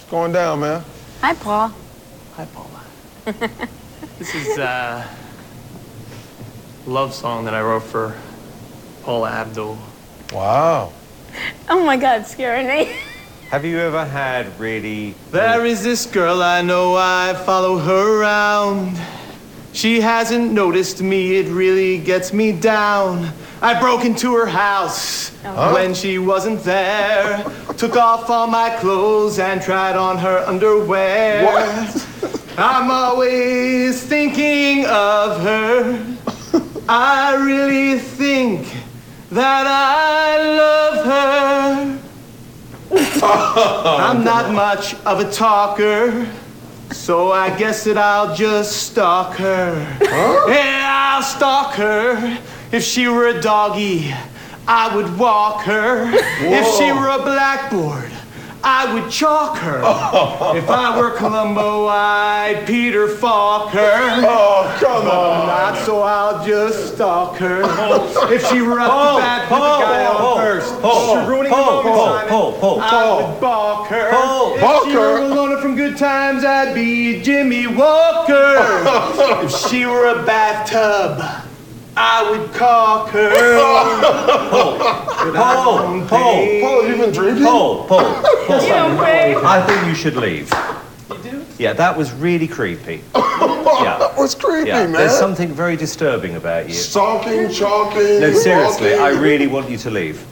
What's going down, man? Hi, Paul. Hi, Paula. This is a love song that I wrote for Paula Abdul. Wow. Oh my God, scaring me. Have you ever had really... There is this girl I know, I follow her around. She hasn't noticed me, it really gets me down. I broke into her house when she wasn't there. Took off all my clothes and tried on her underwear. What? I'm always thinking of her. I really think that I love her. I'm not much of a talker, so I guess that I'll just stalk her. Yeah, I'll stalk her. If she were a doggy, I would walk her. If she were a blackboard, I would chalk her. If I were Columbo, I'd Peter Falk her. Oh, come on. Not so I'll just stalk her. If she were up to bat, put the guy on first. She's ruining the moment, Simon. I would balk her. If she were Alona from Good Times, I'd be Jimmy Walker. If she were a bathtub, I would caulk her. Paul, you've been drinking? Paul. You don't pray. I think you should leave. You do? Yeah, that was really creepy. That was creepy, Yeah, man. there's something very disturbing about you. Stalking, chalking. No, seriously, walking. I really want you to leave.